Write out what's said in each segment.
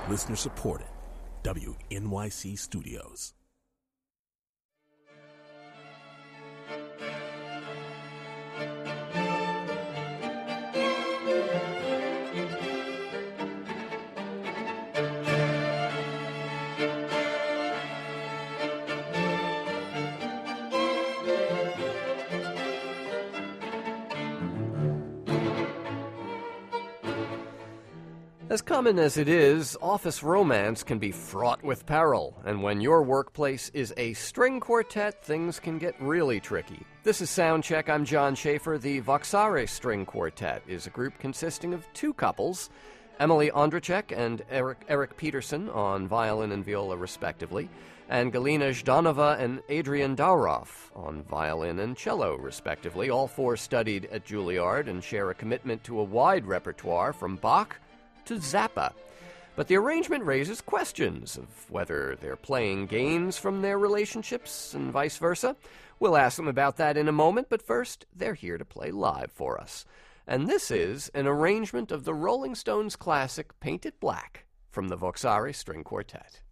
Listener supported. WNYC Studios. As common as it is, office romance can be fraught with peril, and when your workplace is a string quartet, things can get really tricky. This is Soundcheck. I'm John Schaefer. The Voxare String Quartet is a group consisting of two couples, Emily Ondrachek and Eric Peterson on violin and viola respectively, and Galina Zhdanova and Adrian Dauroff on violin and cello respectively. All four studied at Juilliard and share a commitment to a wide repertoire from Bach to Zappa. But the arrangement raises questions of whether they're playing gains from their relationships and vice versa. We'll ask them about that in a moment, but first, they're here to play live for us. And this is an arrangement of the Rolling Stones classic Paint It Black from the Voxare String Quartet.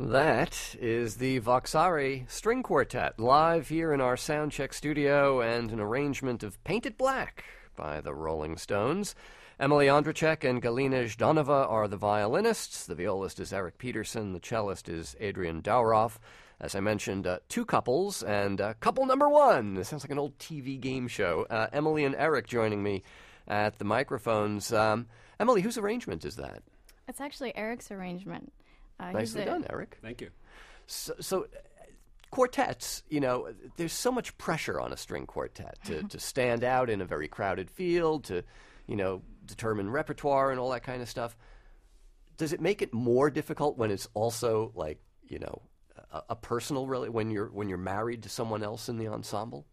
That is the Voxari String Quartet, live here in our Soundcheck studio, and an arrangement of Paint It Black by the Rolling Stones. Emily Ondrzejczyk and Galina Zhdanova are the violinists. The violist is Eric Peterson. The cellist is Adrian Dowroff. As I mentioned, two couples, and couple number one. It sounds like an old TV game show. Emily and Eric joining me at the microphones. Emily, whose arrangement is that? It's actually Eric's arrangement. Nicely done, Eric. Thank you. So quartets, there's so much pressure on a string quartet to stand out in a very crowded field, to, determine repertoire and all that kind of stuff. Does it make it more difficult when it's also like, a personal, really, when you're married to someone else in the ensemble?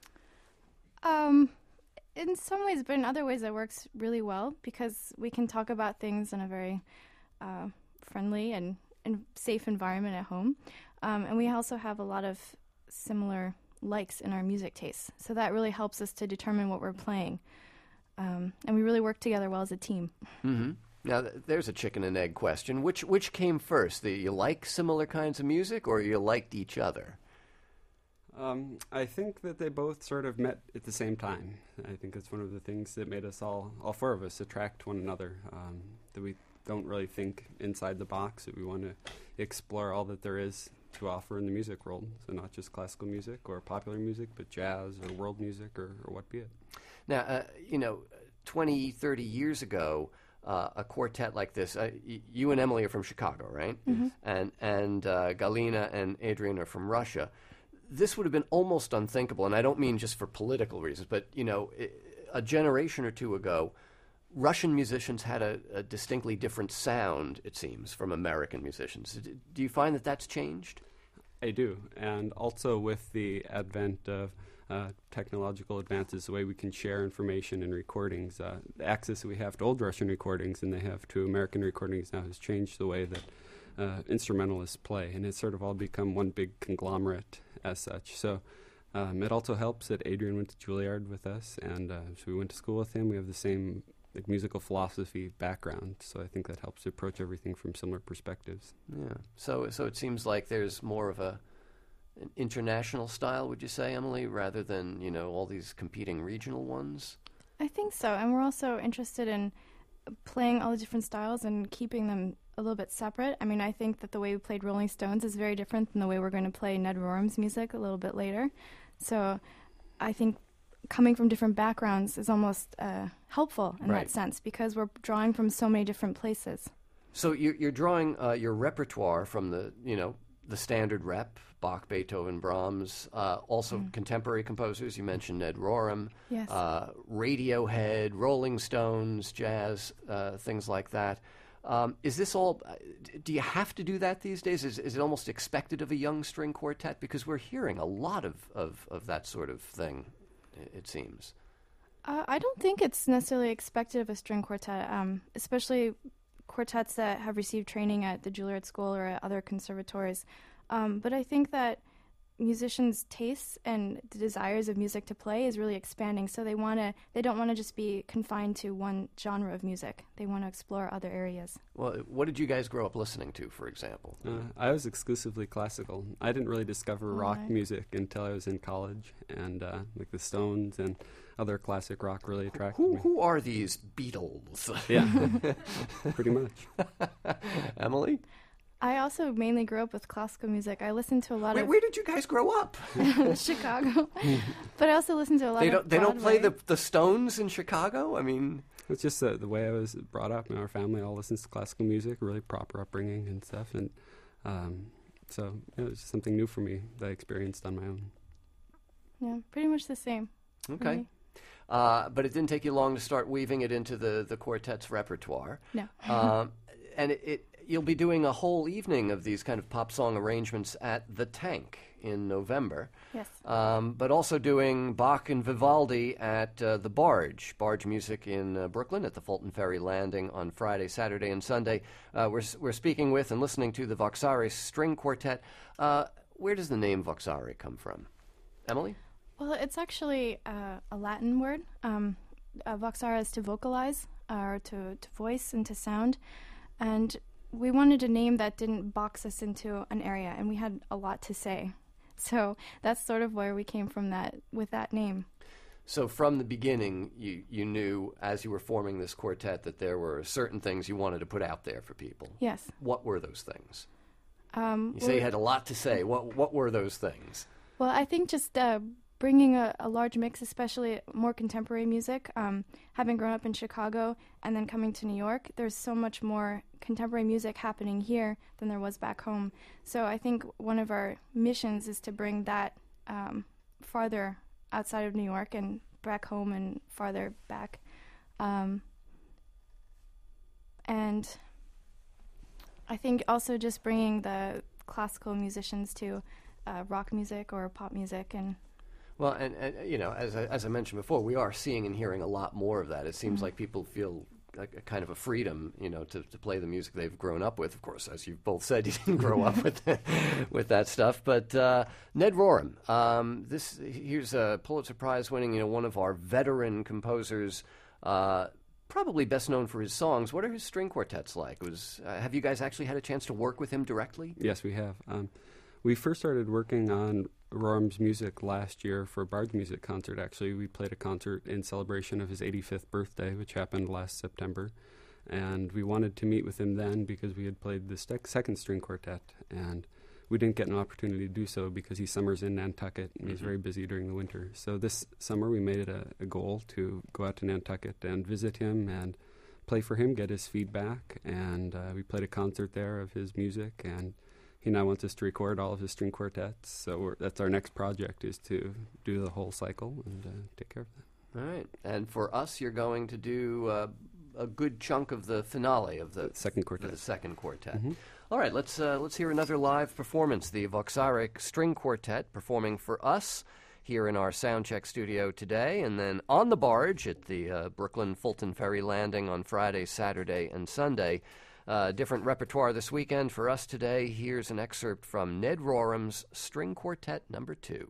In some ways, but in other ways it works really well because we can talk about things in a very friendly and safe environment at home. And we also have a lot of similar likes in our music tastes. So that really helps us to determine what we're playing. And we really work together well as a team. Mm-hmm. Now, there's a chicken and egg question. Which came first? You like similar kinds of music, or you liked each other? I think that they both sort of met at the same time. I think it's one of the things that made us all four of us attract one another, that we don't really think inside the box, that we want to explore all that there is to offer in the music world. So not just classical music or popular music, but jazz or world music or what be it. Now, 20, 30 years ago, a quartet like this, you and Emily are from Chicago, right? Mm-hmm. And Galina and Adrian are from Russia. This would have been almost unthinkable, and I don't mean just for political reasons, but, a generation or two ago, Russian musicians had a distinctly different sound, it seems, from American musicians. Do you find that that's changed? I do, and also with the advent of technological advances, the way we can share information and recordings, the access that we have to old Russian recordings and they have to American recordings now has changed the way that instrumentalists play, and it's sort of all become one big conglomerate as such. So it also helps that Adrian went to Juilliard with us, and so we went to school with him. We have the same musical philosophy background, so I think that helps to approach everything from similar perspectives. Yeah. So it seems like there's more of an international style, would you say, Emily, rather than, all these competing regional ones? I think so, and we're also interested in playing all the different styles and keeping them a little bit separate. I mean, I think that the way we played Rolling Stones is very different than the way we're going to play Ned Rorem's music a little bit later. So I think coming from different backgrounds is almost helpful in that sense because we're drawing from so many different places. So you're drawing your repertoire from the standard rep, Bach, Beethoven, Brahms, also contemporary composers. You mentioned Ned Rorem, yes. Radiohead, Rolling Stones, jazz, things like that. Is this all, do you have to do that these days? Is it almost expected of a young string quartet? Because we're hearing a lot of that sort of thing, it seems. I don't think it's necessarily expected of a string quartet, especially quartets that have received training at the Juilliard School or at other conservatories. But I think that musicians' tastes and the desires of music to play is really expanding. So they don't want to just be confined to one genre of music. They want to explore other areas. Well, what did you guys grow up listening to, for example? I was exclusively classical. I didn't really discover rock music until I was in college, and like the Stones and other classic rock really attracted me. Who are these Beatles? Yeah, pretty much. Emily? I also mainly grew up with classical music. I listened to a lot of... Where did you guys grow up? Chicago. But I also listened to a lot of Broadway. They don't play the Stones in Chicago? I mean... It's just the way I was brought up. Our family all listens to classical music, really proper upbringing and stuff. And so it was just something new for me that I experienced on my own. Yeah, pretty much the same. Okay. Really. But it didn't take you long to start weaving it into the quartet's repertoire. No. And you'll be doing a whole evening of these kind of pop song arrangements at the Tank in November. Yes. But also doing Bach and Vivaldi at the Barge Music in Brooklyn at the Fulton Ferry Landing on Friday, Saturday, and Sunday. We're speaking with and listening to the Voxari String Quartet. Where does the name Voxari come from? Emily? Well, it's actually a Latin word. Voxara is to vocalize, or to voice and to sound. And we wanted a name that didn't box us into an area, and we had a lot to say. So that's sort of where we came from with that name. So from the beginning, you knew as you were forming this quartet that there were certain things you wanted to put out there for people. Yes. What were those things? You say you had a lot to say. What were those things? Well, I think just bringing a large mix, especially more contemporary music. Having grown up in Chicago and then coming to New York, there's so much more contemporary music happening here than there was back home. So I think one of our missions is to bring that farther outside of New York and back home and farther back. And I think also just bringing the classical musicians to rock music or pop music. And well, and you know, as I mentioned before, we are seeing and hearing a lot more of that. It seems like people feel like a kind of a freedom, you know, to play the music they've grown up with. Of course, as you both said, you didn't grow up with that stuff. But Ned Rorem, here's a Pulitzer Prize winning, you know, one of our veteran composers. Probably best known for his songs. What are his string quartets like? Have you guys actually had a chance to work with him directly? Yes, we have. We first started working on Rorem's music last year for a Bard's Music concert, actually. We played a concert in celebration of his 85th birthday, which happened last September. And we wanted to meet with him then because we had played the second string quartet. And we didn't get an opportunity to do so because he summers in Nantucket and he's very busy during the winter. So this summer we made it a goal to go out to Nantucket and visit him and play for him, get his feedback. And we played a concert there of his music, and he now wants us to record all of his string quartets, so that's our next project, is to do the whole cycle and take care of that. All right. And for us, you're going to do a good chunk of the finale of the second quartet. Mm-hmm. All right, let's hear another live performance. The Voxaric String Quartet performing for us here in our Soundcheck studio today, and then on the barge at the Brooklyn Fulton Ferry Landing on Friday, Saturday, and Sunday. Different repertoire this weekend for us today. Here's an excerpt from Ned Rorem's String Quartet No. 2.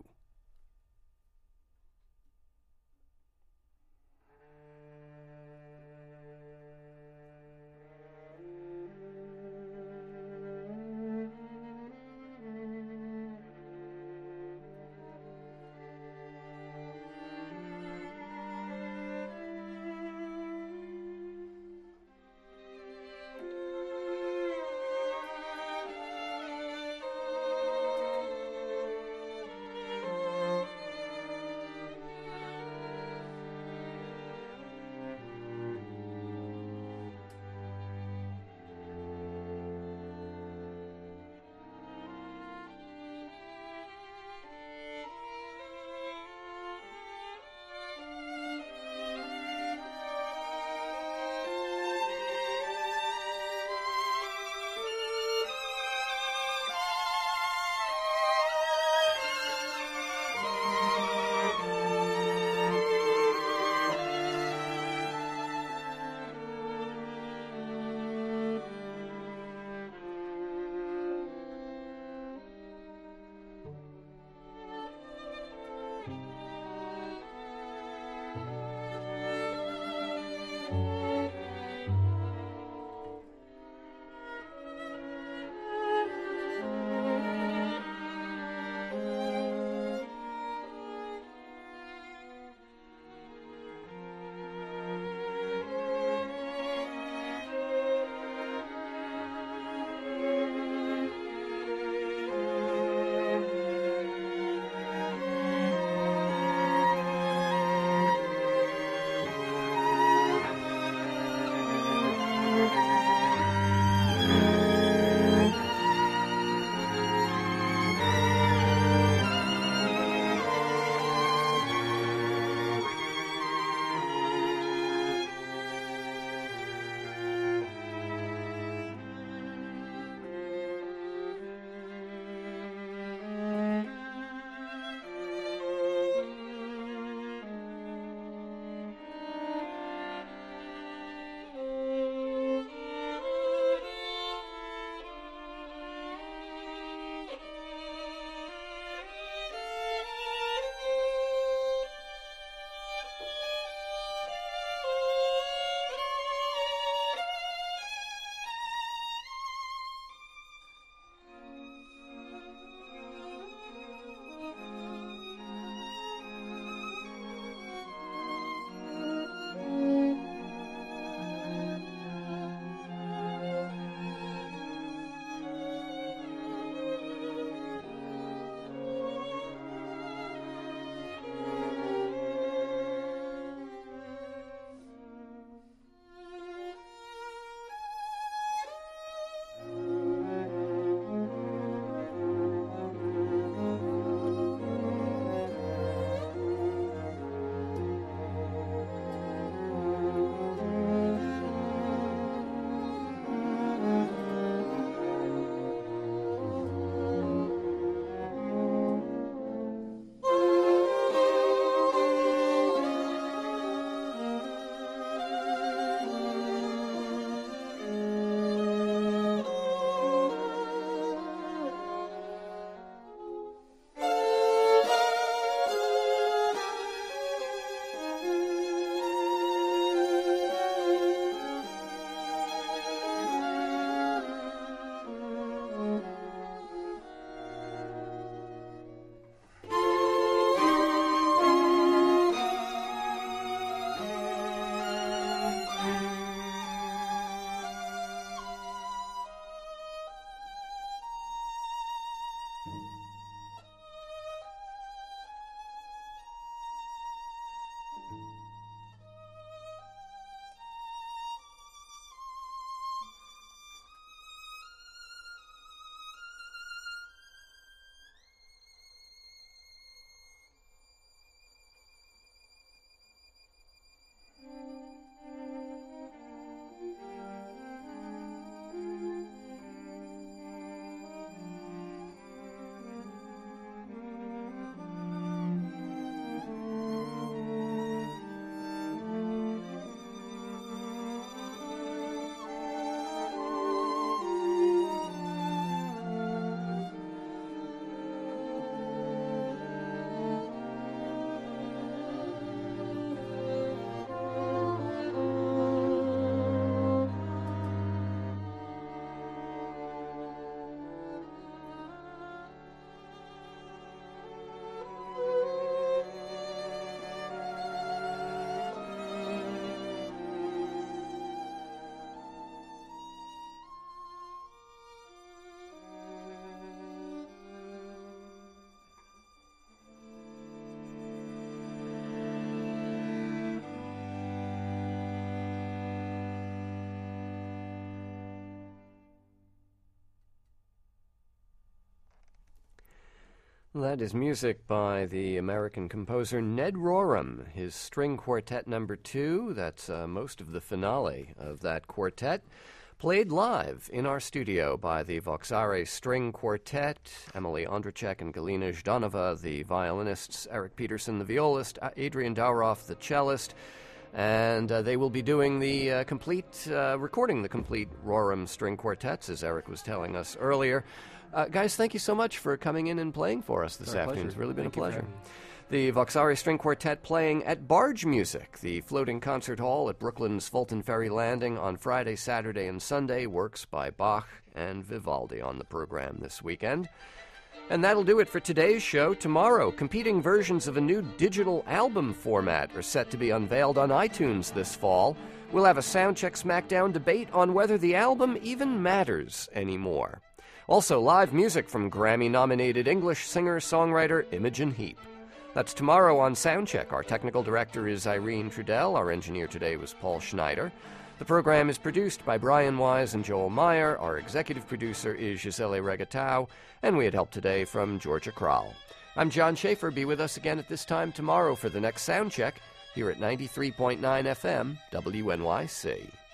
That is music by the American composer Ned Rorem, his String Quartet No. 2. That's most of the finale of that quartet, played live in our studio by the Voxare String Quartet, Emily Ondracek and Galina Zhdanova, the violinists, Eric Peterson, the violist, Adrian Dauroff, the cellist, and they will be doing the recording the complete Rorem string quartets, as Eric was telling us earlier. Guys, thank you so much for coming in and playing for us this afternoon. It's really been a pleasure. The Voxare String Quartet playing at Barge Music, the floating concert hall at Brooklyn's Fulton Ferry Landing on Friday, Saturday, and Sunday. Works by Bach and Vivaldi on the program this weekend. And that'll do it for today's show. Tomorrow, competing versions of a new digital album format are set to be unveiled on iTunes this fall. We'll have a Soundcheck Smackdown debate on whether the album even matters anymore. Also, live music from Grammy-nominated English singer-songwriter Imogen Heap. That's tomorrow on Soundcheck. Our technical director is Irene Trudell. Our engineer today was Paul Schneider. The program is produced by Brian Wise and Joel Meyer. Our executive producer is Gisele Regatau, and we had help today from Georgia Kral. I'm John Schaefer. Be with us again at this time tomorrow for the next Soundcheck here at 93.9 FM WNYC.